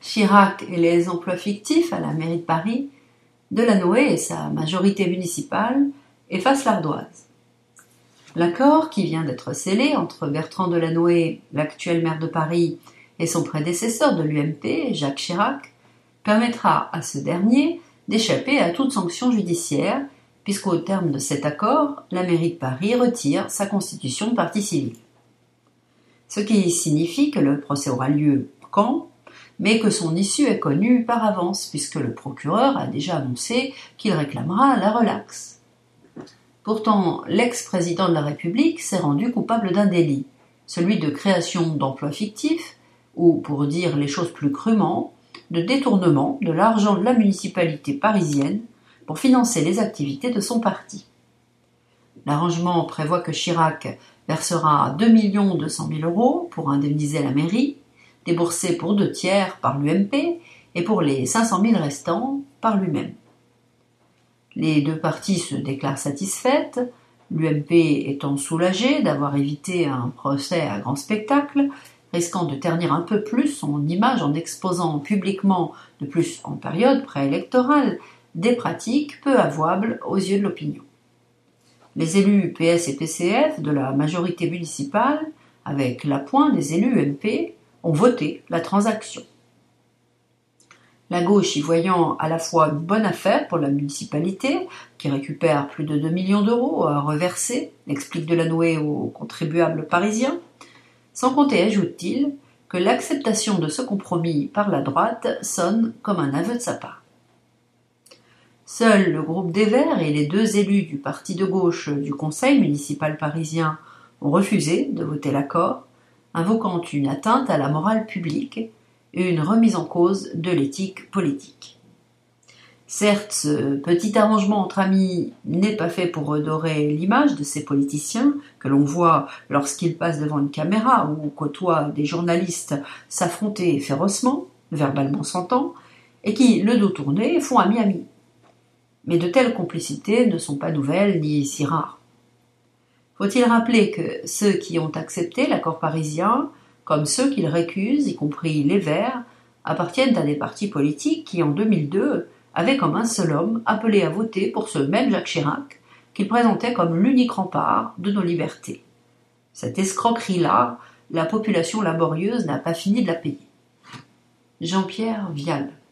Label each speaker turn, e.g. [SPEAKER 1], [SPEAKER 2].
[SPEAKER 1] Chirac et les emplois fictifs à la mairie de Paris, Delanoë et sa majorité municipale effacent l'ardoise. L'accord qui vient d'être scellé entre Bertrand Delanoë, l'actuel maire de Paris, et son prédécesseur de l'UMP, Jacques Chirac, permettra à ce dernier d'échapper à toute sanction judiciaire, puisqu'au terme de cet accord, la mairie de Paris retire sa constitution de partie civile. Ce qui signifie que le procès aura lieu quand, mais que son issue est connue par avance, puisque le procureur a déjà annoncé qu'il réclamera la relaxe. Pourtant, l'ex-président de la République s'est rendu coupable d'un délit, celui de création d'emplois fictifs, ou, pour dire les choses plus crûment, de détournement de l'argent de la municipalité parisienne pour financer les activités de son parti. L'arrangement prévoit que Chirac versera 2 200 000 € pour indemniser la mairie, déboursés pour 2/3 par l'UMP et pour les 500 000 restants par lui-même. Les deux parties se déclarent satisfaites, l'UMP étant soulagée d'avoir évité un procès à grand spectacle, risquant de ternir un peu plus son image en exposant publiquement, de plus en période préélectorale, des pratiques peu avouables aux yeux de l'opinion. Les élus PS et PCF de la majorité municipale, avec l'appoint des élus UMP, ont voté la transaction. La gauche y voyant à la fois une bonne affaire pour la municipalité, qui récupère plus de 2 millions d'euros à reverser, explique Delanoë aux contribuables parisiens, sans compter, ajoute-t-il, que l'acceptation de ce compromis par la droite sonne comme un aveu de sa part. Seul le groupe des Verts et les 2 élus du parti de gauche du conseil municipal parisien ont refusé de voter l'accord, invoquant une atteinte à la morale publique et une remise en cause de l'éthique politique. Certes, ce petit arrangement entre amis n'est pas fait pour redorer l'image de ces politiciens que l'on voit lorsqu'ils passent devant une caméra ou côtoient des journalistes s'affronter férocement, verbalement s'entend, et qui, le dos tourné, font ami-ami. Mais de telles complicités ne sont pas nouvelles ni si rares. Faut-il rappeler que ceux qui ont accepté l'accord parisien, comme ceux qui le récusent, y compris les Verts, appartiennent à des partis politiques qui, en 2002, avaient comme un seul homme appelé à voter pour ce même Jacques Chirac, qu'il présentait comme l'unique rempart de nos libertés. Cette escroquerie-là, la population laborieuse n'a pas fini de la payer. Jean-Pierre Vial.